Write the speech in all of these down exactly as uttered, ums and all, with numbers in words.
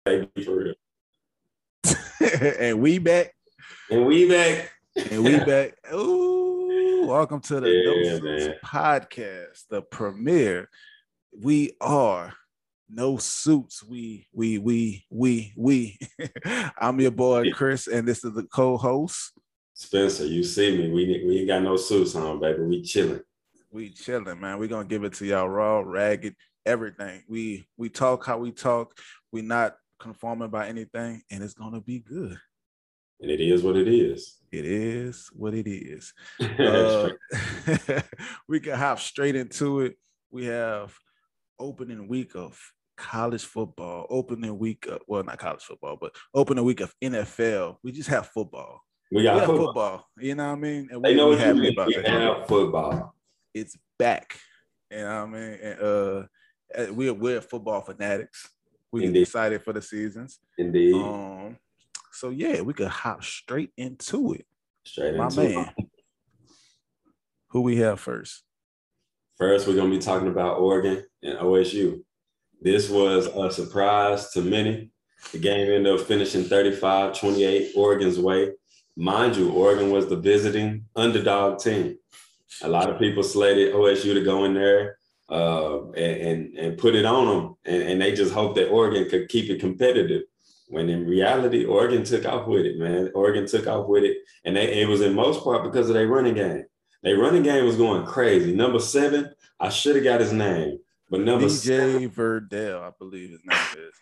Baby, for real. And we back. And we back. And we back. Ooh, welcome to the Yeah, No Suits man. Podcast, the premiere. We are No Suits. We, we, we, we, we. I'm your boy, Chris, and this is the co-host. Spencer, you see me. We, we ain't got no suits on, baby. We chilling. We chilling, man. We're going to give it to y'all raw, ragged, everything. We we talk how we talk. We not conforming by anything, and it's going to be good. And it is what it is. It is what it is. Uh, we can hop straight into it. We have opening week of college football, opening week of, well, not college football, but opening week of N F L. We just have football. We got we have football. football. You know what I mean? And they we, know we what happy you mean. about We that. have football. It's back. You know what I mean? And, uh, we're, we're football fanatics. We're Indeed. excited for the seasons. Indeed. Um, so, yeah, we could hop straight into it. Straight My into man. it. Who we have first? First, we're going to be talking about Oregon and O S U. This was a surprise to many. The game ended up finishing thirty-five twenty-eight Oregon's way. Mind you, Oregon was the visiting underdog team. A lot of people slated O S U to go in there uh, and, and, and put it on them, and, and they just hoped that Oregon could keep it competitive. When in reality, Oregon took off with it, man. Oregon took off with it, and they, it was in most part because of their running game. Their running game was going crazy. Number seven, I should have got his name, but number D J seven, Verdell, I believe his name is.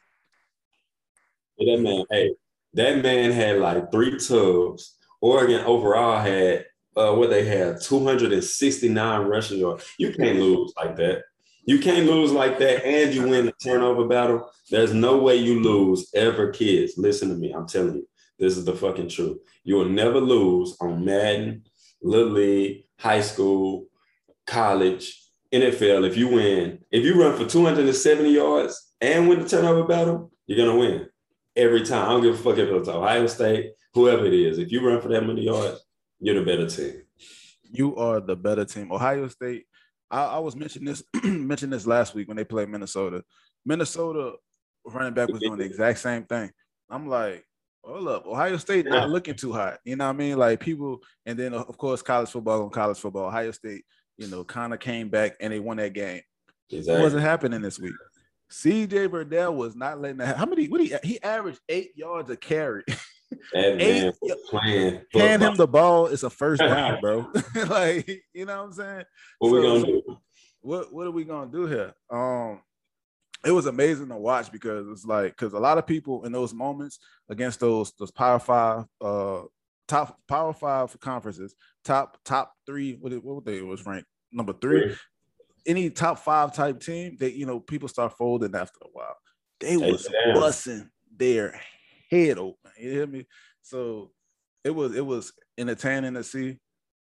That man, hey, that man had like three tubs. Oregon overall had uh, what they had, two hundred sixty-nine rushing yards. You can't lose like that. You can't lose like that, and you win the turnover battle. There's no way you lose ever, kids. Listen to me. I'm telling you, this is the fucking truth. You will never lose on Madden, Little League, high school, college, N F L. If you win, if you run for two hundred seventy yards and win the turnover battle, you're going to win every time. I don't give a fuck if it's Ohio State, whoever it is. If you run for that many yards, you're the better team. You are the better team. Ohio State, I, I was mentioning this mentioned this last week when they played Minnesota. Minnesota running back was doing the exact same thing. I'm like, hold up, Ohio State not looking too hot. You know what I mean? Like people, and then of course college football on college football. Ohio State, you know, kind of came back and they won that game. Exactly. It wasn't happening this week. C J Verdell was not letting that. How many? What he he averaged eight yards a carry. That man was playing. Hand him the ball is a first down, bro. Like, you know what I'm saying? What so, we gonna do? What what are we gonna do here? Um, it was amazing to watch because it's like because a lot of people in those moments against those those Power Five, uh, top Power Five conferences, top top three. What what they was ranked number three. three. Any top five type team, they you know people start folding after a while. They was hey, busting their head open. You hear me? So it was it was entertaining to see.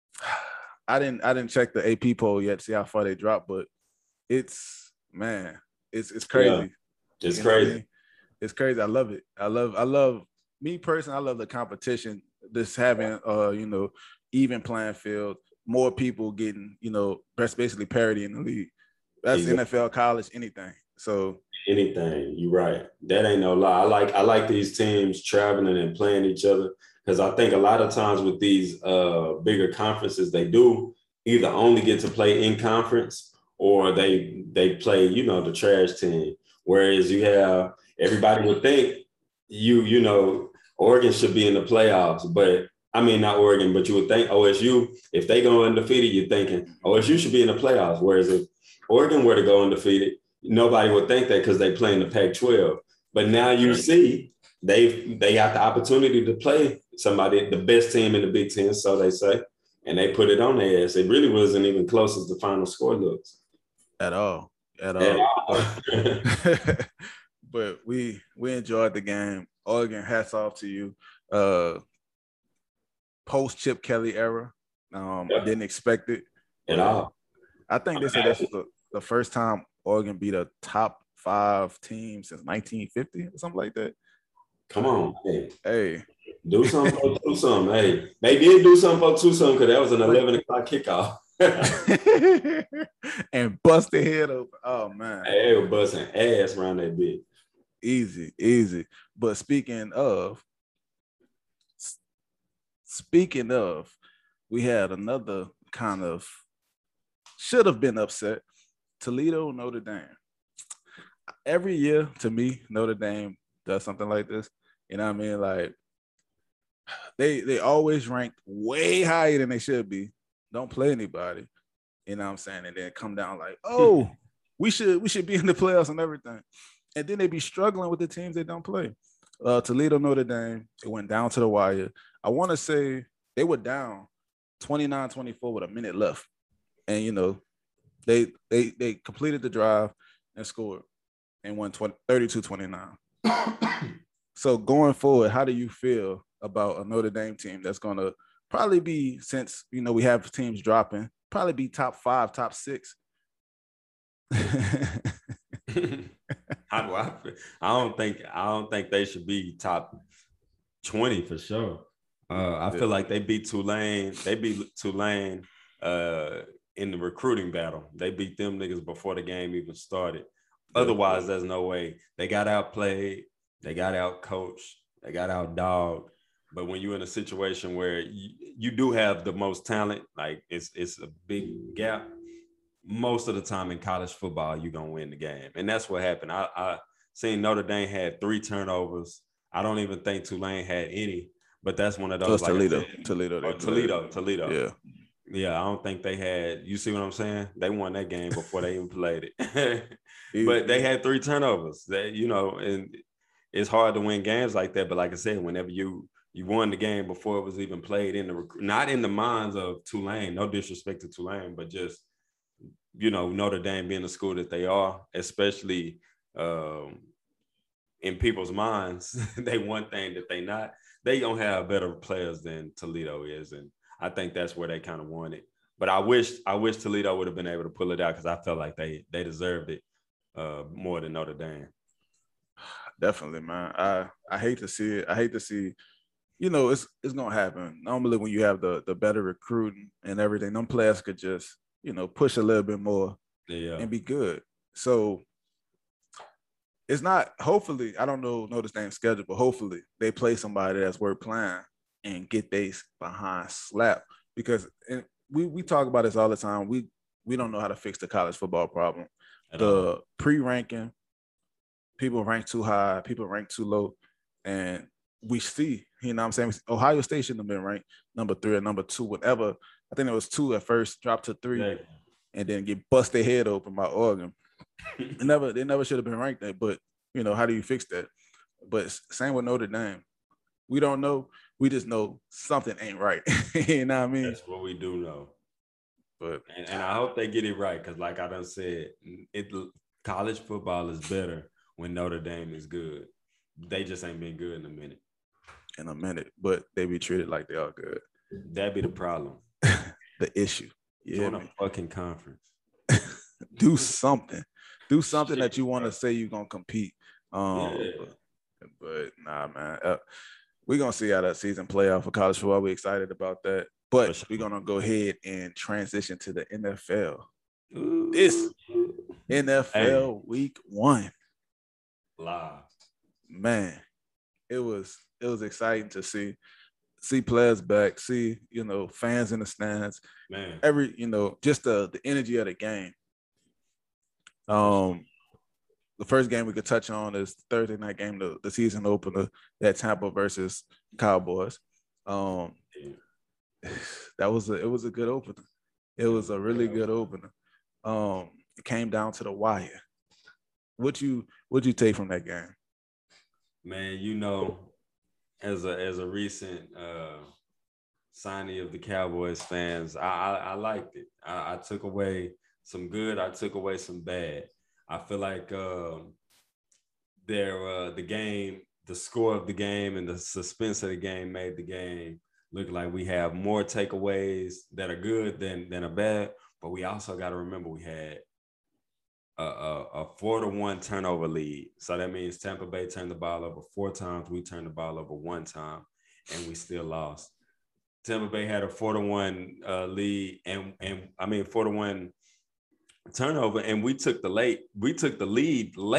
I didn't I didn't check the A P poll yet to see how far they dropped, but it's man, it's it's crazy. Yeah, it's you crazy. I mean? It's crazy. I love it. I love I love me personally. I love the competition. This having uh you know even playing field. More people getting, you know, that's basically parity in the league. That's exactly. N F L, college, anything. So anything, you're right. That ain't no lie. I like I like these teams traveling and playing each other because I think a lot of times with these uh, bigger conferences, they do either only get to play in conference or they they play, you know, the trash team. Whereas you have everybody would think you you know Oregon should be in the playoffs, but I mean, not Oregon, but you would think O S U, if they go undefeated, you're thinking O S U should be in the playoffs. Whereas if Oregon were to go undefeated, nobody would think that because they play in the Pac twelve. But now you see they they got the opportunity to play somebody, the best team in the Big Ten, so they say, and they put it on their ass. It really wasn't even close as the final score looks. At all. At all. At all. But, but we we enjoyed the game. Oregon, hats off to you. Uh, Post Chip Kelly era. Um, yeah. Didn't expect it at all. I think they said this was the, the first time Oregon beat a top five team since nineteen fifty or something like that. Come on, hey, hey, do something for Tucson. Hey, they did do something for Tucson because that was an eleven o'clock kickoff. And bust their head open. Oh man, hey, they were busting ass around that bitch. easy, easy. But speaking of, speaking of, we had another kind of should have been upset. Toledo, Notre Dame. Every year, to me, Notre Dame does something like this. You know what I mean? Like they they always ranked way higher than they should be. Don't play anybody. You know what I'm saying? And then come down like, oh, we should we should be in the playoffs and everything. And then they be struggling with the teams they don't play. Uh, Toledo, Notre Dame, it went down to the wire. I want to say they were down twenty-nine twenty-four with a minute left. And, you know, they they they completed the drive and scored and won thirty-two twenty-nine. So going forward, how do you feel about a Notre Dame team that's going to probably be, since, you know, we have teams dropping, probably be top five, top six? How do I feel? I don't think I don't think they should be top twenty for sure. Uh, I feel like they beat Tulane. They beat Tulane uh, in the recruiting battle. They beat them niggas before the game even started. Otherwise, there's no way. They got outplayed. They got out coached. They got out dogged. But when you're in a situation where you, you do have the most talent, like it's it's a big gap, most of the time in college football, you're going to win the game. And that's what happened. I, I seen Notre Dame had three turnovers. I don't even think Tulane had any, but that's one of those. Like Toledo. Said, Toledo. Oh, Toledo. Toledo. Yeah. Yeah, I don't think they had, you see what I'm saying? They won that game before they even played it. But they had three turnovers. They, you know, and it's hard to win games like that. But like I said, whenever you you won the game before it was even played in the, not in the minds of Tulane, no disrespect to Tulane, but just, you know, Notre Dame being the school that they are, especially um, in people's minds, they one thing that they not. They don't have better players than Toledo is, and I think that's where they kind of won it. But I wish I wish Toledo would have been able to pull it out because I felt like they they deserved it uh, more than Notre Dame. Definitely, man. I I hate to see it. I hate to see. You know, it's it's gonna happen. Normally, when you have the the better recruiting and everything, them players could just, you know, push a little bit more yeah. and be good. So it's not, hopefully, I don't know Notre Dame's schedule, but hopefully they play somebody that's worth playing and get they behind slap. Because and we we talk about this all the time. We we don't know how to fix the college football problem. At the all. Pre-ranking, people rank too high, people rank too low. And we see, you know what I'm saying? Ohio State shouldn't have been ranked number three or number two, whatever. I think it was two at first, dropped to three, yeah. And then get bust their head open by Oregon. They never, they never should have been ranked there. But, you know, how do you fix that? But same with Notre Dame. We don't know. We just know something ain't right. You know what I mean? That's what we do know. But and, and I hope they get it right because, like I done said, it college football is better when Notre Dame is good. They just ain't been good in a minute. In a minute, but they be treated like they are good. That'd be the problem. The issue. Yeah, join a fucking conference. Do something. Do something Shit, that you want to say you're gonna compete. Um, yeah. but, but nah, man. Uh, we're gonna see how that season play out for college football. We're excited about that. But sure. We're gonna go ahead and transition to the N F L. Ooh. This N F L hey. Week One. Live. Man, it was it was exciting to see see players back, see, you know, fans in the stands. Man. Every, you know, just the the energy of the game. Um the first game we could touch on is Thursday night game, the, the season opener, that Tampa versus Cowboys. Um that was a it was a good opener. It was a really good opener. Um it came down to the wire. What you what you take from that game? Man, you know, as a as a recent uh, signee of the Cowboys fans, I I, I liked it. I, I took away some good. I took away some bad. I feel like um, their uh, the game, the score of the game, and the suspense of the game made the game look like we have more takeaways that are good than than are bad. But we also got to remember we had A, a, a four to one turnover lead. So that means Tampa Bay turned the ball over four times. We turned the ball over one time, and we still lost. Tampa Bay had a four to one uh, lead, and and I mean four to one turnover, and we took the late. We took the lead late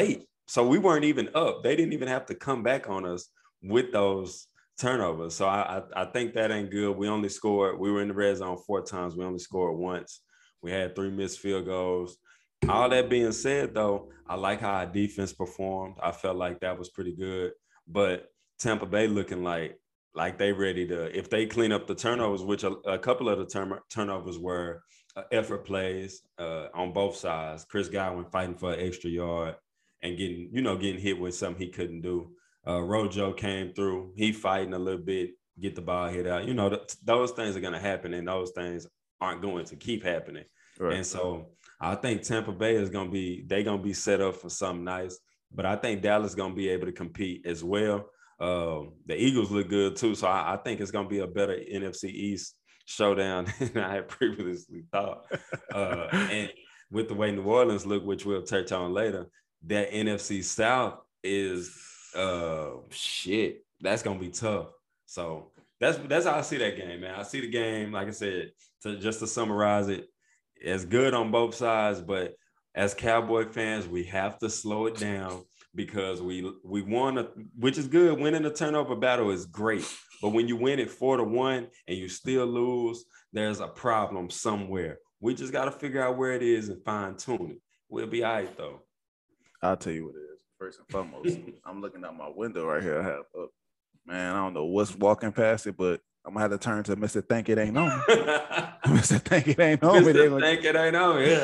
So we weren't even up. They didn't even have to come back on us with those turnovers. So I, I, I think that ain't good. We only scored. We were in the red zone four times. We only scored once. We had three missed field goals. All that being said, though, I like how our defense performed. I felt like that was pretty good. But Tampa Bay looking like like they ready to, if they clean up the turnovers, which a, a couple of the turn, turnovers were uh, effort plays uh, on both sides. Chris Godwin fighting for an extra yard and getting, you know, getting hit with something he couldn't do. Uh, Rojo came through. He fighting a little bit, get the ball hit out. You know, th- those things are going to happen, and those things aren't going to keep happening. Right. And so I think Tampa Bay is going to be, they're going to be set up for something nice. But I think Dallas is going to be able to compete as well. Uh, the Eagles look good too. So I, I think it's going to be a better N F C East showdown than I had previously thought. Uh, and with the way New Orleans look, which we'll touch on later, that N F C South is uh, shit. That's going to be tough. So that's that's how I see that game, man. I see the game, like I said, to just to summarize it, it's good on both sides, but as Cowboy fans, we have to slow it down because we we won, a, which is good. Winning the turnover battle is great, but when you win it four to one and you still lose, there's a problem somewhere. We just got to figure out where it is and fine tune it. We'll be all right though. I'll tell you what it is. First and foremost, I'm looking out my window right here. I have up. Man, I don't know what's walking past it, but I'm gonna have to turn to Mister Think It Ain't On Me. Mister Think It Ain't On Me. Mister Think It Ain't On Me.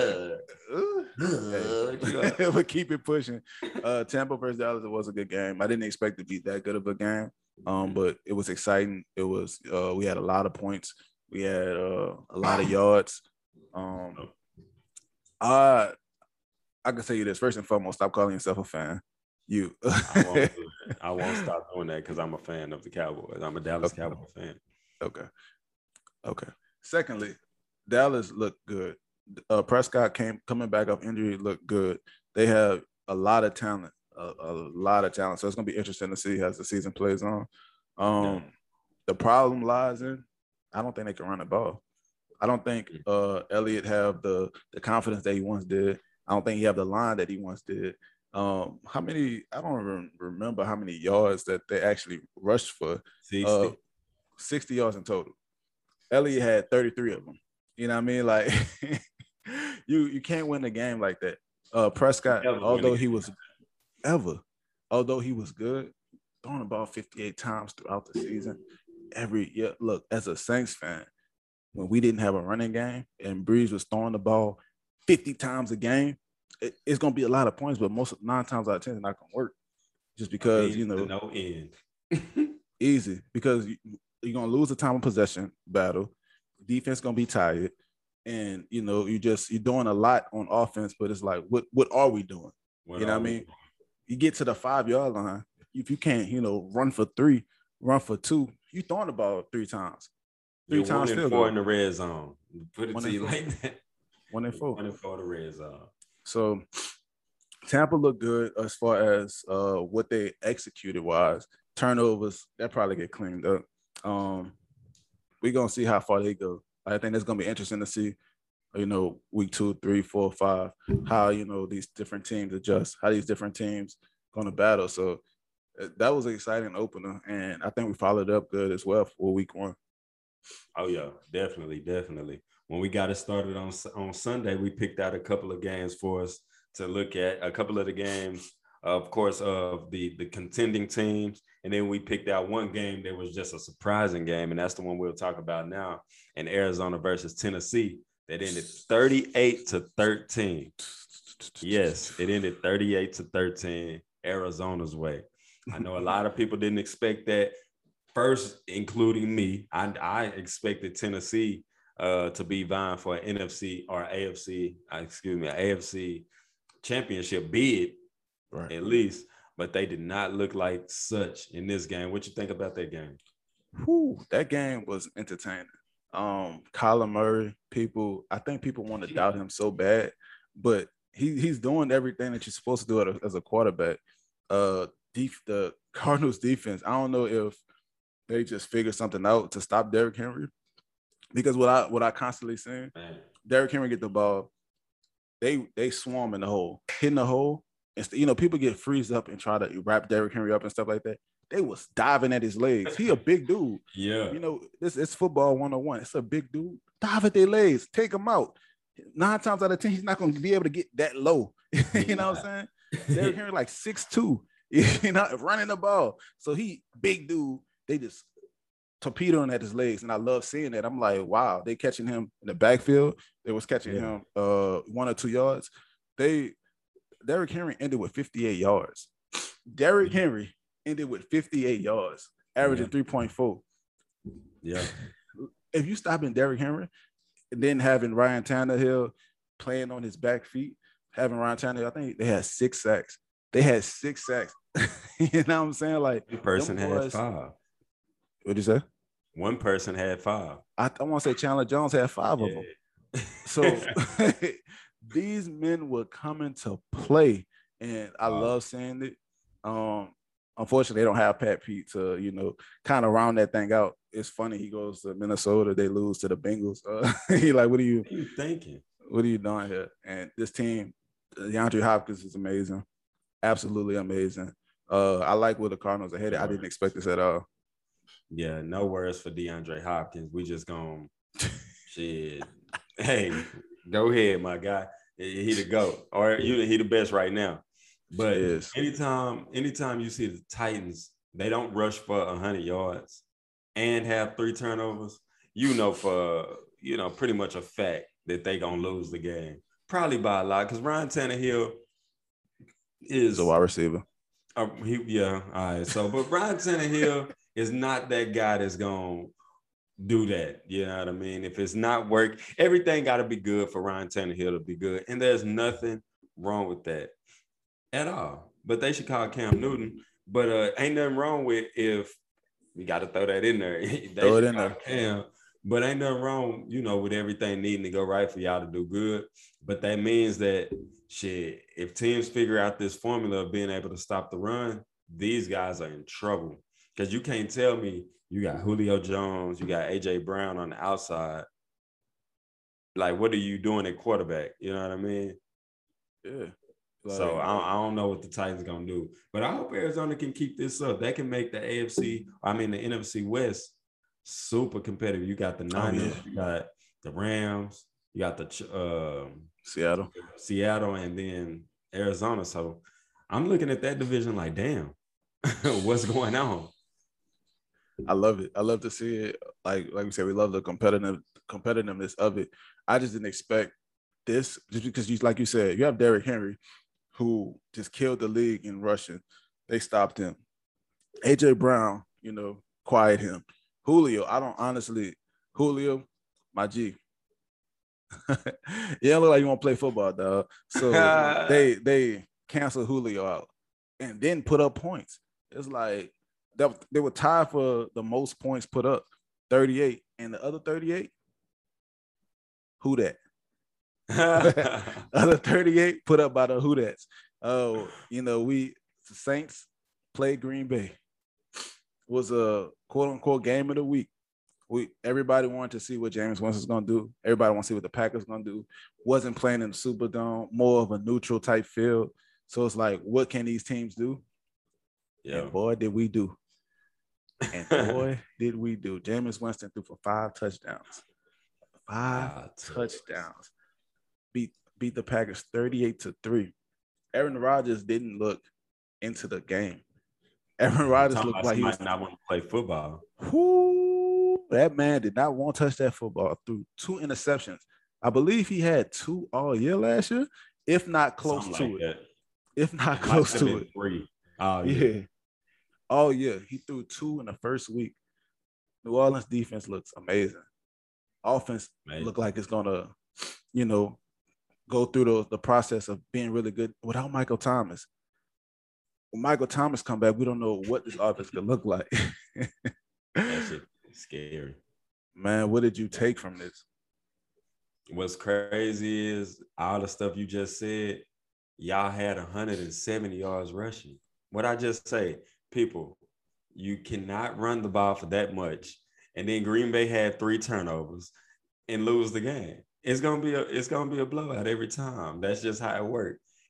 Yeah. Hey, but keep it pushing. Uh, Tampa versus Dallas, it was a good game. I didn't expect to be that good of a game, um, but it was exciting. It was. Uh, we had a lot of points. We had uh, a lot of yards. Um, I I can tell you this first and foremost. Stop calling yourself a fan. You. I, won't I won't stop doing that because I'm a fan of the Cowboys. I'm a Dallas okay. Cowboy fan. Okay. Okay. Secondly, Dallas looked good. Uh, Prescott came coming back off injury, looked good. They have a lot of talent, a, a lot of talent. So it's gonna be interesting to see as the season plays on. Um, yeah. The problem lies in I don't think they can run the ball. I don't think uh, Elliott have the the confidence that he once did. I don't think he have the line that he once did. Um, how many? I don't even remember how many yards that they actually rushed for. sixty. Uh, sixty yards in total. Elliott had thirty-three of them. You know what I mean? Like you, you can't win a game like that. Uh, Prescott, although he was ever, although he was good, throwing the ball fifty-eight times throughout the season. Every year, look, as a Saints fan, when we didn't have a running game and Breeze was throwing the ball fifty times a game, it, it's gonna be a lot of points, but most nine times out of ten, it's not gonna work. Just because you know, no end. Easy because you, you're gonna lose a time of possession battle. Defense gonna be tired, and you know you just you're doing a lot on offense. But it's like, what what are we doing? What you know what I mean? Doing? You get to the five yard line. If you can't, you know, run for three, run for two, you throwing the ball three times. Three you're times. One and four goal. In the red zone. Put it one to you like that. One and four. One and four in the red zone. So Tampa looked good as far as uh, what they executed wise. Turnovers that probably get cleaned up. Um, we're gonna see how far they go. I think it's gonna be interesting to see, you know, week two, three, four, five, how you know these different teams adjust, how these different teams gonna battle. So that was an exciting opener, and I think we followed up good as well for week one. Oh yeah, definitely, definitely. When we got it started on on Sunday, we picked out a couple of games for us to look at. A couple of the games, of course, of the the contending teams. And then we picked out one game that was just a surprising game, and that's the one we'll talk about now. And Arizona versus Tennessee, that ended thirty-eight to thirteen. Yes, it ended thirty-eight to thirteen, Arizona's way. I know a lot of people didn't expect that. First, including me, I, I expected Tennessee uh, to be vying for an N F C or A F C, uh, excuse me, an A F C championship bid, right, at least. But they did not look like such in this game. What you think about that game? Whew, that game was entertaining. Um, Kyler Murray, people, I think people want to doubt him so bad, but he he's doing everything that you're supposed to do as a quarterback. Uh, def- the Cardinals defense, I don't know if they just figured something out to stop Derrick Henry, because what I what I constantly saying, Derrick Henry get the ball, they they swarm in the hole, hitting the hole. And, you know, people get freezed up and try to wrap Derrick Henry up and stuff like that. They was diving at his legs. He a big dude. Yeah. You know, this it's football one oh one. It's a big dude. Dive at their legs. Take him out. Nine times out of ten, he's not going to be able to get that low. You know what I'm saying? Derrick Henry like six two, you know, running the ball. So he big dude. They just torpedoing at his legs, and I love seeing that. I'm like, wow, they catching him in the backfield. They was catching yeah. him uh, one or two yards. They Derrick Henry ended with fifty-eight yards. Derrick mm-hmm. Henry ended with fifty-eight yards, averaging yeah. three point four. Yeah. If you stop in Derrick Henry, and then having Ryan Tannehill playing on his back feet, having Ryan Tannehill, I think they had six sacks. They had six sacks. You know what I'm saying? Like one person had boys, five. What'd you say? One person had five. I, I want to say Chandler Jones had five yeah. of them. So these men were coming to play, and I wow. love seeing it. Um, unfortunately, they don't have Pat Pete to, you know, kind of round that thing out. It's funny. He goes to Minnesota. They lose to the Bengals. Uh, he like, what are you, what are you thinking? What are you doing here? And this team, DeAndre Hopkins is amazing. Absolutely amazing. Uh, I like where the Cardinals are headed. I didn't expect this at all. Yeah, no words for DeAndre Hopkins. We just gonna shit. Hey, go ahead, my guy. He the GOAT. Or you he the best right now. But yes. anytime, anytime you see the Titans, they don't rush for one hundred yards and have three turnovers, you know for, you know, pretty much a fact that they gonna lose the game. Probably by a lot, because Ryan Tannehill is a wide receiver. Uh, he, yeah, all right. So, but Ryan Tannehill is not that guy that's gonna do that. You know what I mean? If it's not work, everything got to be good for Ryan Tannehill to be good, and there's nothing wrong with that at all. But they should call Cam Newton. But uh, ain't nothing wrong with if we got to throw that in there. They throw it in there. Cam. But ain't nothing wrong, you know, with everything needing to go right for y'all to do good. But that means that, shit, if teams figure out this formula of being able to stop the run, these guys are in trouble. Because you can't tell me you got Julio Jones, you got A J Brown on the outside. Like, what are you doing at quarterback? You know what I mean? Yeah. Like, so I, I don't know what the Titans going to do. But I hope Arizona can keep this up. They can make the A F C, I mean, the N F C West super competitive. You got the Niners, oh, yeah. you got the Rams, you got the uh, Seattle, Seattle, and then Arizona. So I'm looking at that division like, damn, what's going on? I love it. I love to see it. Like like we said, we love the competitive competitiveness of it. I just didn't expect this, just because you, like you said, you have Derrick Henry, who just killed the league in rushing. They stopped him. A J Brown, you know, quiet him. Julio, I don't honestly, Julio, my G. You don't look like you want to play football, dog. So they they canceled Julio out and then put up points. It's like they, they were tied for the most points put up, thirty-eight. And the other thirty-eight, who that? Other thirty-eight put up by the who that's. Oh, you know, we the Saints played Green Bay. Was a quote unquote game of the week. We everybody wanted to see what Jameis Winston's gonna do. Everybody wants to see what the Packers gonna do. Wasn't playing in the Superdome, more of a neutral type field. So it's like, what can these teams do? Yeah, and boy, did we do. And boy, did we do. Jameis Winston threw for five touchdowns. Five ah, touchdowns. Beat beat the Packers thirty-eight to three. Aaron Rodgers didn't look into the game. Aaron Rodgers looked like he was not want to play football. Whoo, that man did not want to touch that football. Through two interceptions. I believe he had two all year last year, if not close Something to like it. That. If not it close to it. Three. Oh, yeah. yeah. Oh, yeah. He threw two in the first week. New Orleans defense looks amazing. Offense amazing. Look like it's going to, you know, go through the, the process of being really good without Michael Thomas. When Michael Thomas come back, we don't know what this offense could look like. That shit is scary. Man, what did you take from this? What's crazy is all the stuff you just said, y'all had one hundred seventy yards rushing. What I just say, people, you cannot run the ball for that much. And then Green Bay had three turnovers and lose the game. It's gonna be a it's gonna be a blowout every time. That's just how it works.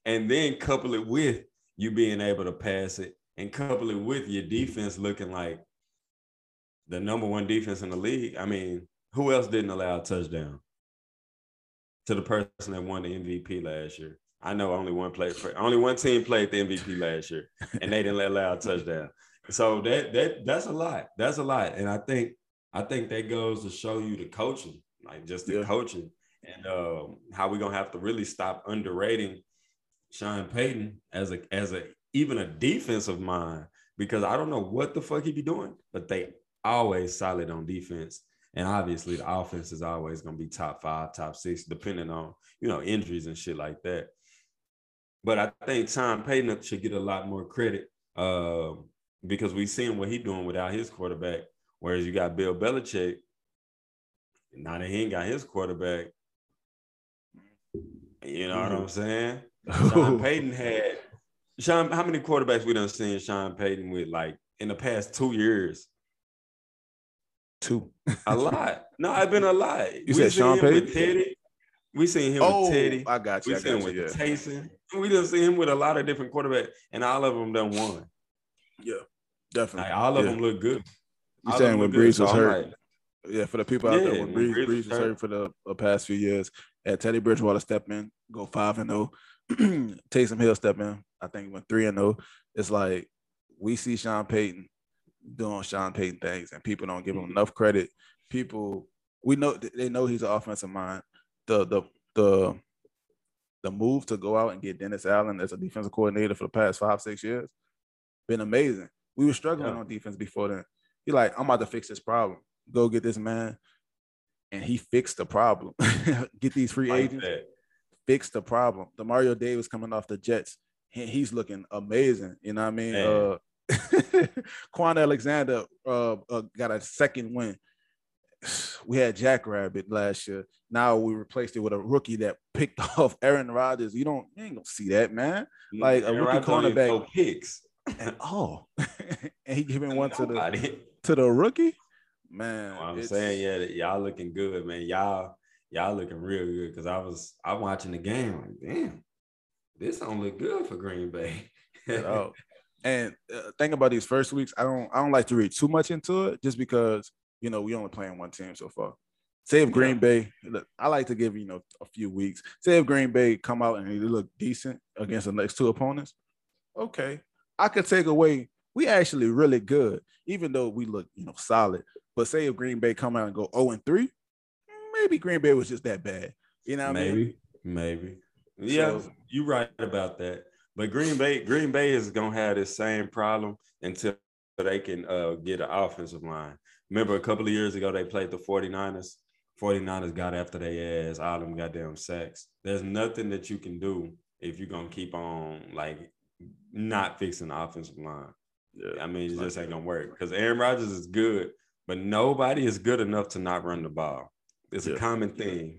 and then couple it with you being able to pass it, and couple it with your defense looking like the number one defense in the league. I mean, who else didn't allow a touchdown to the person that won the M V P last year? I know only one play, only one team played the M V P last year, and they didn't allow a touchdown. So that that that's a lot. That's a lot, and I think I think that goes to show you the coaching, like just the yeah. coaching, and uh, how we're gonna have to really stop underrating Sean Payton as a as a even a defensive mind, because I don't know what the fuck he be doing, but they always solid on defense. And obviously the offense is always going to be top five, top six, depending on, you know, injuries and shit like that. But I think Sean Payton should get a lot more credit uh, because we seen what he's doing without his quarterback. Whereas you got Bill Belichick, now that he ain't got his quarterback, you know what I'm saying? Sean Payton had, Sean, how many quarterbacks we done seen Sean Payton with, like, in the past two years? Two. A lot. No, it's been a lot. You we said Sean Payton? With Teddy. We seen him oh, with Teddy. I got you. We I seen got him with you, yeah. Taysom. We done seen him with a lot of different quarterbacks, and all of them done won. Yeah, definitely. Like, all of yeah. them look good. You saying when Brees was hurt? Like, yeah, for the people out yeah, there, when Brees, Brees was hurt, hurt for the, the past few years, had Teddy Bridgewater step in, go five and zero. Taysom Hill step in. I think went three and zero. It's like we see Sean Payton doing Sean Payton things, and people don't give him enough credit. People, we know they know he's an offensive mind. The the the the move to go out and get Dennis Allen as a defensive coordinator for the past five six years been amazing. We were struggling yeah. on defense before then. He like, I'm about to fix this problem. Go get this man, and he fixed the problem. Get these free like agents, that. Fix the problem. The Mario Davis coming off the Jets, he, he's looking amazing. You know what I mean? Uh, Quan Alexander uh, uh, got a second win. We had Jackrabbit last year. Now we replaced it with a rookie that picked off Aaron Rodgers. You don't, you ain't gonna see that, man. Like a Aaron rookie cornerback. No picks. And, oh, and he giving one to the to the rookie. Man, well, I'm saying, yeah, y'all looking good, man. Y'all, y'all looking real good. Because I was, I'm watching the game. Like, damn, this don't look good for Green Bay. Oh, and uh, think about these first weeks. I don't, I don't like to read too much into it, just because. You know, we only playing one team so far. Say if Green yeah. Bay, look, I like to give, you know, a few weeks. Say if Green Bay come out and they look decent against the next two opponents, okay. I could take away, we actually really good, even though we look, you know, solid. But say if Green Bay come out and go oh and three, maybe Green Bay was just that bad. You know what maybe, I mean? Maybe. Yeah, so, you're right about that. But Green Bay, Green Bay is going to have this same problem until they can uh, get an offensive line. Remember a couple of years ago, they played the 49ers. 49ers got after their ass, all them goddamn sacks. There's nothing that you can do if you're going to keep on, like, not fixing the offensive line. Yeah, I mean, it just ain't going to work. Because Aaron Rodgers is good, but nobody is good enough to not run the ball. It's yeah. a common thing.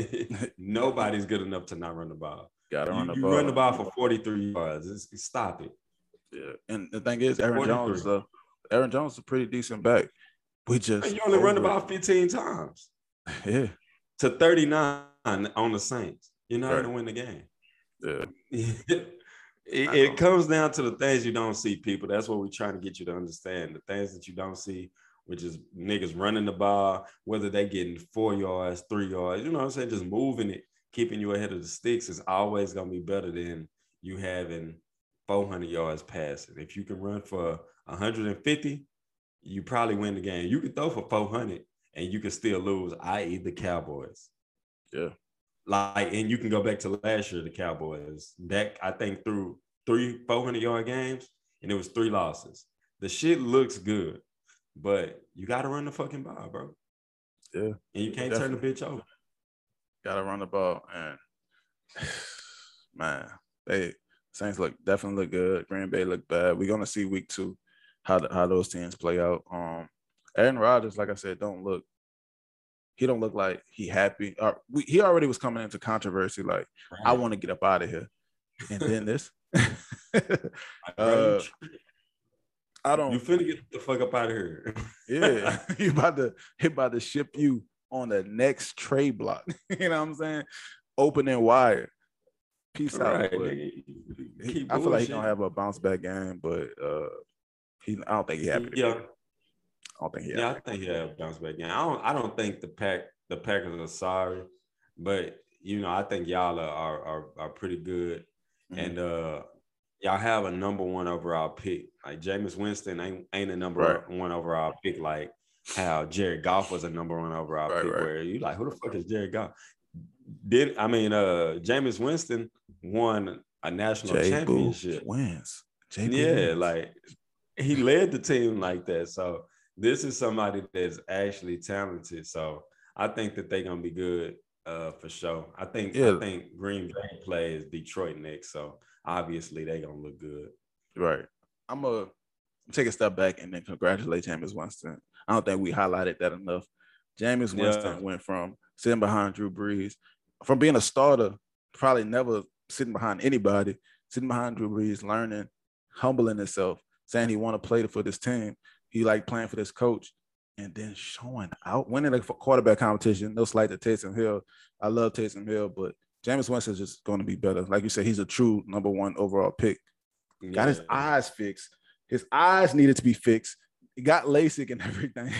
Nobody's good enough to not run the ball. Gotta run you, the you ball. You run the ball for forty-three yards. It's, stop it. Yeah, and the thing is, Aaron Jones, uh, Aaron Jones is a pretty decent back. We just you only over. run the ball fifteen times. Yeah. To thirty-nine on the Saints. You're not right. going to win the game. Yeah. it, it comes down to the things you don't see, people. That's what we're trying to get you to understand. The things that you don't see, which is niggas running the ball, whether they getting four yards, three yards, you know what I'm saying? Just moving it, keeping you ahead of the sticks is always going to be better than you having four hundred yards passing. If you can run for one hundred fifty, you probably win the game. You could throw for four hundred and you can still lose, that is the Cowboys. Yeah. Like, and you can go back to last year, the Cowboys. That, I think, threw three four hundred-yard games, and it was three losses. The shit looks good, but you got to run the fucking ball, bro. Yeah. And you can't definitely. turn the bitch over. Got to run the ball. And, man, they Saints look definitely look good. Green Bay look bad. We're going to see week two. How, the, how those teams play out. Um, Aaron Rodgers, like I said, don't look. He don't look like he happy. Or we, he already was coming into controversy. Like, right. I want to get up out of here. And then this. uh, I don't. You finna get the fuck up out of here. Yeah, he about to he about to ship you on the next trade block. You know what I'm saying? Open and wire. peace out. Right. But He, he, I feel like he's gonna have a bounce back game, but uh, he I don't think he happy. To yeah. be. I don't think he. Yeah, happy. I think he'll have a bounce back game. I don't. I don't think the pack the Packers are sorry, but you know, I think y'all are are are, are pretty good, mm-hmm. and uh, y'all have a number one overall pick. Like Jameis Winston ain't ain't a number right. one overall pick like how Jared Goff was a number one overall right, pick. Right. Where you like, who the fuck is Jared Goff? Did I mean uh Jameis Winston won a national Jay championship? Boo wins. Jay yeah, wins. Like he led the team like that. So this is somebody that's actually talented. So I think that they're gonna be good uh, for sure. I think yeah. I think Green Bay plays Detroit next, so obviously they're gonna look good. Right. I'm gonna take a step back and then congratulate Jameis Winston. I don't think we highlighted that enough. Jameis Winston yeah. went from sitting behind Drew Brees, from being a starter, probably never sitting behind anybody, sitting behind Drew Brees, learning, humbling himself, saying he want to play for this team. He liked playing for this coach, and then showing out, winning a quarterback competition. No slight to Taysom Hill. I love Taysom Hill, but Jameis Winston is just going to be better. Like you said, he's a true number one overall pick. Yeah. Got his eyes fixed. His eyes needed to be fixed. He got LASIK and everything,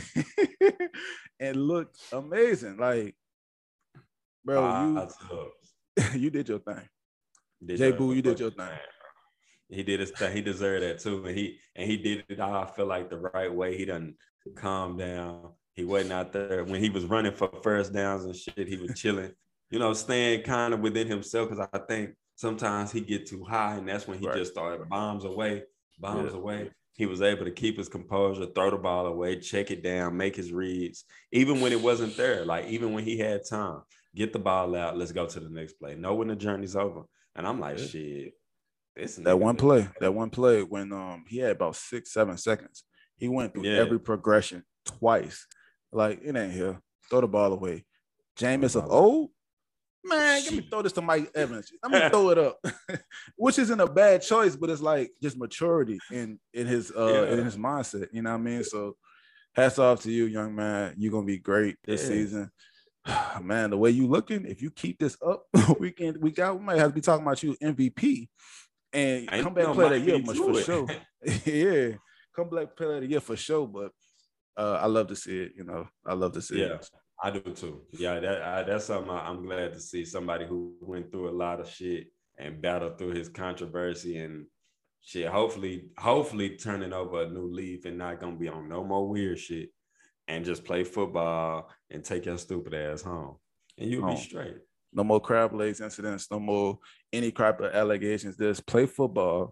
and looked amazing. Like, bro, uh, you you did your thing. Did Jay Boo, you did your thing. He did his thing. He deserved that too, and he and he did it. I feel like the right way. He done calm down. He wasn't out there when he was running for first downs and shit. He was chilling, you know, staying kind of within himself. Because I think sometimes he get too high, and that's when he right. just started bombs away, bombs yeah. away. He was able to keep his composure, throw the ball away, check it down, make his reads, even when it wasn't there. Like even when he had time, get the ball out. Let's go to the next play. Know when the journey's over. And I'm like, yeah. shit. This that one play, good. that one play when um he had about six, seven seconds. He went through yeah. every progression twice. Like, it ain't here. Throw the ball away. Jameis of old, man, let me throw this to Mike Evans. Let me throw it up. Which isn't a bad choice, but it's like just maturity in in his uh yeah. in his mindset. You know what I mean? So hats off to you, young man. You're gonna be great this yeah. season. Man, the way you looking, if you keep this up week in, week out, we might have to be talking about you M V P. And come back play that year much for sure. yeah, come back play that year for sure. But uh, I love to see it. You know, I love to see yeah, it. I do too. Yeah, that I, that's something I, I'm glad to see. Somebody who went through a lot of shit and battled through his controversy and shit. Hopefully, hopefully turning over a new leaf and not gonna be on no more weird shit and just play football and take your stupid ass home and you'll home. be straight. No more crab legs incidents. No more any crap of allegations. Just play football.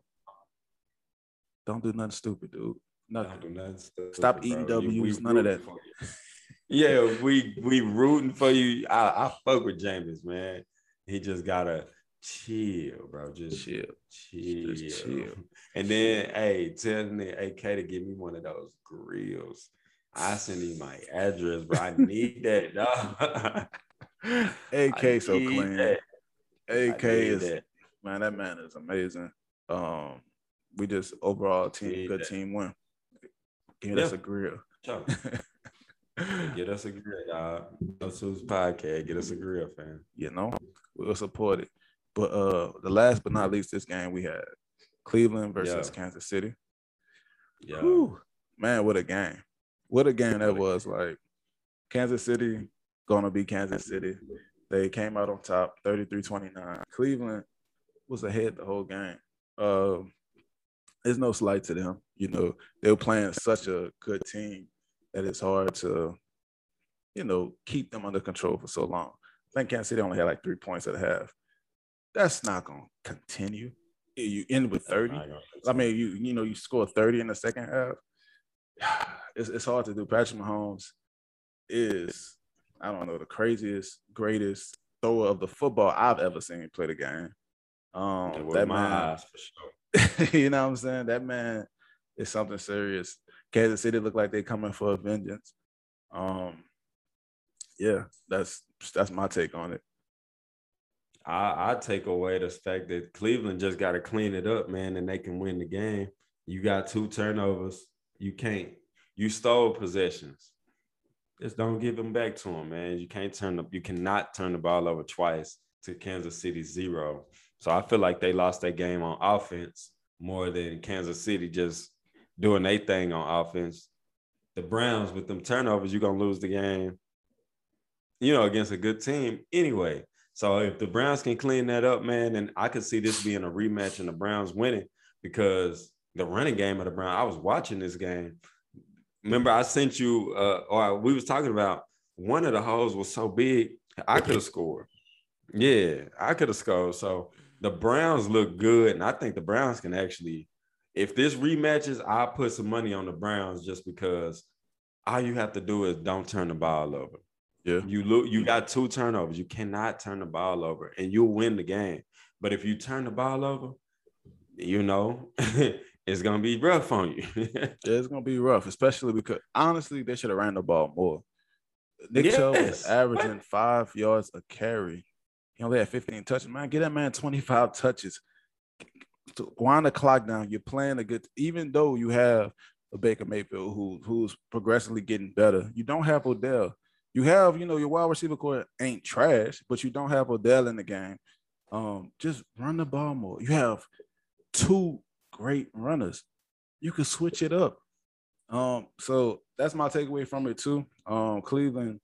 Don't do nothing stupid, dude. Nothing. Don't do nothing stupid, Stop eating bro. W's. We none of that. Yeah, we we rooting for you. I, I fuck with Jameis, man. He just gotta chill, bro. Just chill, chill, just chill. And then, hey, tell me, A K to give me one of those grills. I send you my address, bro. I need that, dog. A K so clean. That. A K is that. Man, that man is amazing. Um, we just overall team, good that. team win. Give yeah. us a grill. Sure. Get us a grill, dog. No Suits Podcast. Get us a grill, fam. You know, we'll support it. But uh, the last but not least, this game we had Cleveland versus yeah. Kansas City. Yeah, Whew. Man, what a game! What a game that was. Like Kansas City. Gonna be Kansas City. They came out on top, thirty-three twenty-nine. Cleveland was ahead the whole game. Uh, there's no slight to them. You know, they were playing such a good team that it's hard to, you know, keep them under control for so long. I think Kansas City only had like three points at a half. That's not gonna continue. You end with thirty. I mean, you you know, you score thirty in the second half. It's it's hard to do. Patrick Mahomes is, I don't know, the craziest, greatest thrower of the football I've ever seen play the game. Um, that man, eyes for sure. You know what I'm saying? That man is something serious. Kansas City look like they're coming for a vengeance. Um, yeah, that's that's my take on it. I, I take away the fact that Cleveland just got to clean it up, man, and they can win the game. You got two turnovers. You can't. You stole possessions. Just don't give them back to them, man. You can't turn the, you cannot turn the ball over twice to Kansas City zero. So I feel like they lost their game on offense more than Kansas City just doing their thing on offense. The Browns with them turnovers, you're gonna lose the game, you know, against a good team anyway. So if the Browns can clean that up, man, then I could see this being a rematch and the Browns winning because the running game of the Browns, I was watching this game. Remember, I sent you, uh, or we was talking about one of the holes was so big, I could have scored. Yeah, I could have scored. So the Browns look good, and I think the Browns can actually, if this rematches, I'll put some money on the Browns just because all you have to do is don't turn the ball over. Yeah. You look, you got two turnovers. You cannot turn the ball over, and you'll win the game. But if you turn the ball over, you know, it's gonna be rough on you. Yeah, it's gonna be rough, especially because honestly, they should have ran the ball more. Nick Yes. Chubb was averaging what? five yards a carry. He only had fifteen touches. Man, get that man twenty-five touches. To wind the clock down. You're playing a good, even though you have a Baker Mayfield who who's progressively getting better. You don't have Odell. You have, you know, your wide receiver core ain't trash, but you don't have Odell in the game. Um, just run the ball more. You have two great runners. You can switch it up. Um, so that's my takeaway from it too. Um, Cleveland,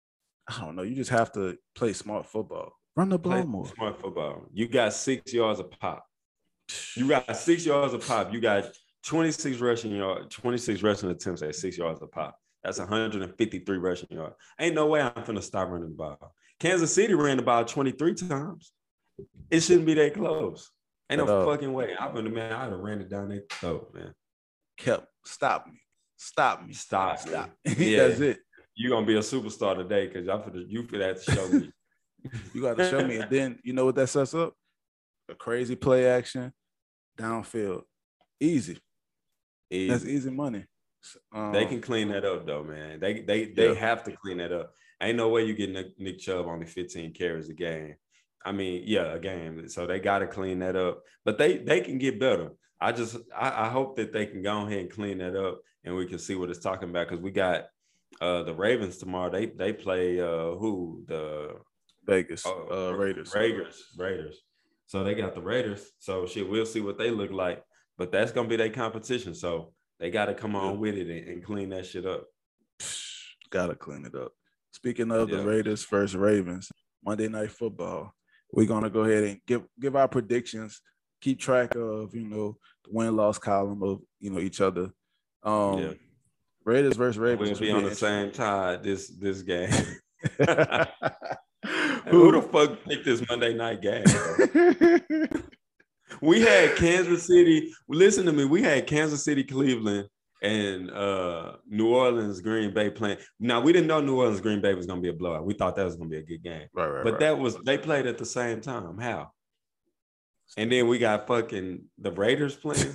I don't know. You just have to play smart football. Run the ball Play more. Smart football. You got six yards a pop. You got six yards a pop. You got twenty-six rushing yards, twenty-six rushing attempts at six yards a pop. That's one hundred fifty-three rushing yards. Ain't no way I'm finna stop running the ball. Kansas City ran the ball twenty-three times. It shouldn't be that close. Ain't no fucking way. I would have, man, I'd have ran it down their throat, man. Kept stop me. Stop me. Stop. Stop. Yeah. That's it. You're gonna be a superstar today because y'all for the you for that to show me. You got to show me. And then you know what that sets up? A crazy play action downfield. Easy. easy. That's easy money. Um, they can clean that up though, man. They they they yeah. have to clean that up. Ain't no way you get Nick, Nick Chubb only fifteen carries a game. I mean, yeah, a game. So they got to clean that up. But they they can get better. I just I, I hope that they can go ahead and clean that up, and we can see what it's talking about because we got uh, the Ravens tomorrow. They they play uh, who the Vegas uh, uh, Raiders. Raiders Raiders. So they got the Raiders. So shit, we'll see what they look like. But that's gonna be their competition. So they got to come on yeah. with it and, and clean that shit up. Got to clean it up. Speaking of yeah. the Raiders versus Ravens, Monday Night Football. We're gonna go ahead and give give our predictions. Keep track of you know the win-loss column of you know each other. Um, yeah. Raiders versus Ravens. We'll be on the same tide this this game. Who the fuck picked this Monday night game? We had Kansas City. Listen to me. We had Kansas City, Cleveland, and uh, New Orleans, Green Bay playing. Now we didn't know New Orleans, Green Bay was gonna be a blowout. We thought that was gonna be a good game. Right, right. But right. that was they played at the same time. How? And then we got fucking the Raiders playing.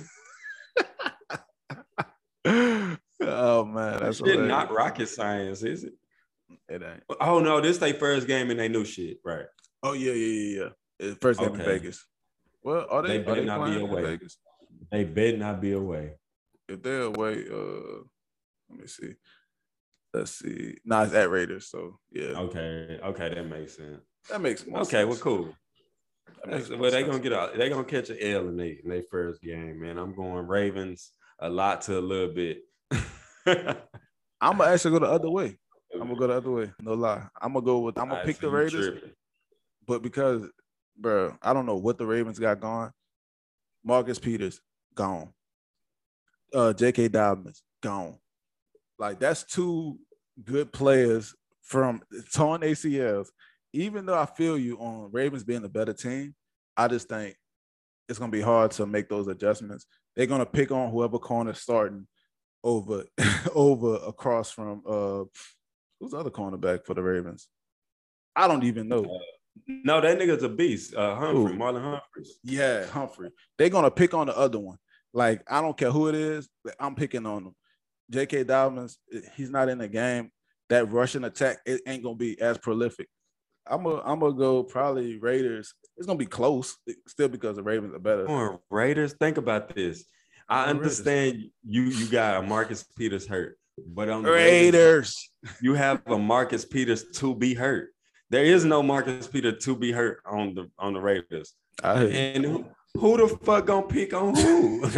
Oh man, that's shit not rocket science, is it? It ain't. Oh no, this their first game and they new shit, right? Oh yeah, yeah, yeah, yeah. First game okay. in Vegas. Well, are they? They better not be away. Vegas? They better not be away. If they're away, uh, let me see. Let's see. Nah, it's at Raiders, so yeah. Okay, okay, that makes sense. That makes more okay, sense. well, cool. Well, they gonna get a they gonna catch an L in their in their first game, man. I'm going Ravens a lot to a little bit. I'm gonna actually go the other way. I'm gonna go the other way. No lie. I'm gonna go with. I'm gonna pick the Raiders, tripping. But because, bro, I don't know what the Ravens got going. Marcus Peters gone. Uh, J K. Dobbins gone. Like that's two good players from torn A C Ls. Even though I feel you on Ravens being a better team, I just think it's gonna be hard to make those adjustments. They're gonna pick on whoever corner starting over over across from uh who's the other cornerback for the Ravens? I don't even know. Uh, no, that nigga's a beast. Uh, Humphrey, Ooh. Marlon Humphreys. Yeah, Humphrey. They're gonna pick on the other one. Like I don't care who it is, I'm picking on them. J K. Dobbins, he's not in the game. That rushing attack, it ain't gonna be as prolific. I'm gonna I'm gonna go probably Raiders. It's gonna be close, still because the Ravens are better. On Raiders, think about this. I understand Raiders. you you got a Marcus Peters hurt, but on the Raiders, Raiders, you have a Marcus Peters to be hurt. There is no Marcus Peters to be hurt on the on the Raiders. I hear you. And who, who the fuck gonna pick on who?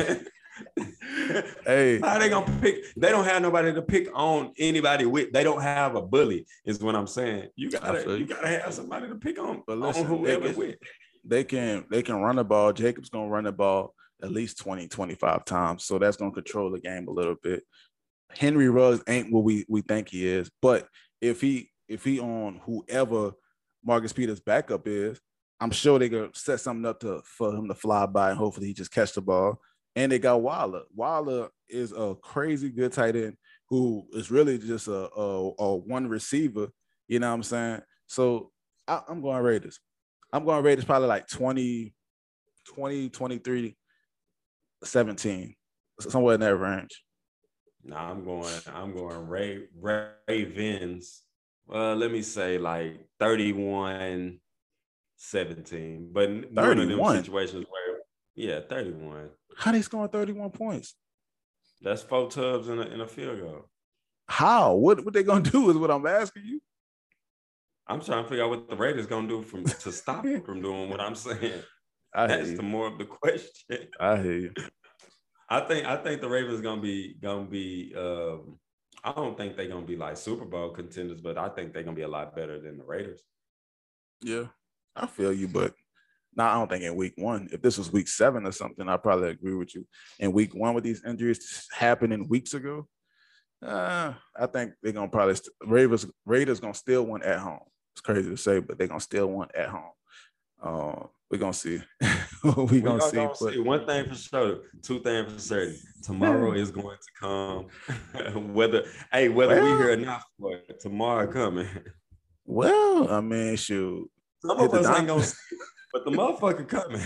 Hey, how they gonna pick? They don't have nobody to pick on anybody with. They don't have a bully, is what I'm saying. You gotta, you gotta have somebody to pick on, but listen, on whoever they can, with. They can they can run the ball. Jacobs gonna run the ball at least twenty, twenty-five times. So that's gonna control the game a little bit. Henry Ruggs ain't what we we think he is, but if he if he on whoever Marcus Peters backup is, I'm sure they gonna set something up to for him to fly by and hopefully he just catch the ball. And they got Waller. Waller is a crazy good tight end who is really just a, a, a one receiver. You know what I'm saying? So I, I'm going Raiders. I'm going Raiders probably like twenty, twenty, twenty-three, seventeen, somewhere in that range. Nah, I'm going, I'm going Ray, Ravens. Well, let me say like thirty-one seventeen. But thirty-one? One of them situations where, yeah, thirty-one. How they scoring thirty-one points? That's four tubs in a, in a field goal. How? What what they gonna do is what I'm asking you. I'm trying to figure out what the Raiders gonna do from to stop them from doing what I'm saying. I That's the more of the question. I hear you. I think I think the Ravens gonna be gonna be. Um, I don't think they're gonna be like Super Bowl contenders, but I think they're gonna be a lot better than the Raiders. Yeah, I feel you, but no, nah, I don't think in week one. If this was week seven or something, I probably agree with you. In week one, with these injuries happening weeks ago, uh, I think they're gonna probably st- Raiders Raiders gonna still win at home. It's crazy to say, but they're gonna still win at home. Uh, we're gonna see. we're we gonna, see, gonna but... see. One thing for sure, two things for certain. Tomorrow is going to come. whether hey, whether well, we hear or not, for it, tomorrow coming. Well, I mean, shoot. Some of us ain't gonna see it, but the motherfucker coming.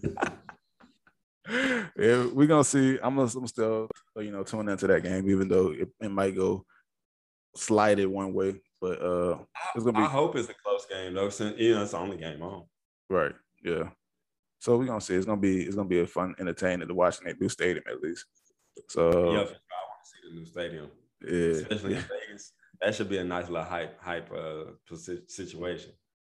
Yeah, we're gonna see. I'm gonna I'm still, you know, tune into that game, even though it, it might go slided one way. But uh it's gonna be I hope it's a close game though, since you know it's the only game on. Right. Yeah. So we're gonna see. It's gonna be it's gonna be a fun, entertaining to watch in that new stadium at least. So yeah, for sure. I want to see the new stadium. Yeah. Especially in Vegas. That should be a nice little hype hype uh situation.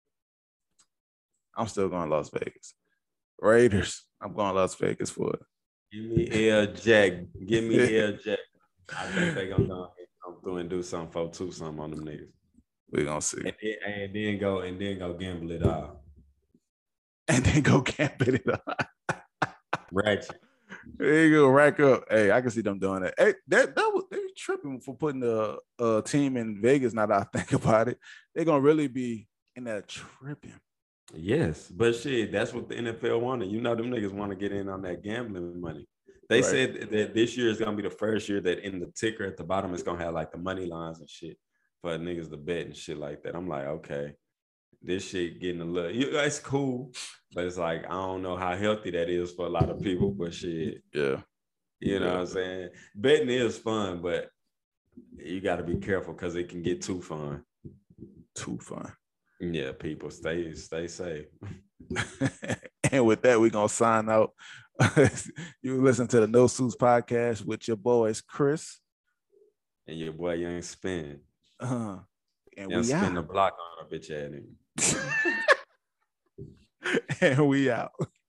I'm still going Las Vegas. Raiders. I'm going Las Vegas for it. Give me L Jack. Give me L Jack. I think they're gonna go come through and do something for two something on them niggas. We're gonna see. And then, and then go and then go gamble it all. And then go gamble it all. Ratchet. There you go, rack up. Hey, I can see them doing that. Hey, that that was they tripping for putting a, a team in Vegas. Now that I think about it, they're gonna really be in that tripping. Yes, but shit, that's what the N F L wanted. You know, them niggas want to get in on that gambling money. They right. said that this year is gonna be the first year that in the ticker at the bottom it's gonna have like the money lines and shit for niggas to bet and shit like that. I'm like, okay, this shit getting a little, it's cool, but it's like I don't know how healthy that is for a lot of people. But shit, yeah, you know yeah. what I'm saying? Betting is fun, but you got to be careful because it can get too fun. Too fun. Yeah, people stay stay safe. And with that, we're gonna sign out. You listen to the No Suits podcast with your boys Chris and your boy Young Spin. Uh, and Young we Spin out. the block on a bitch at him. And we out.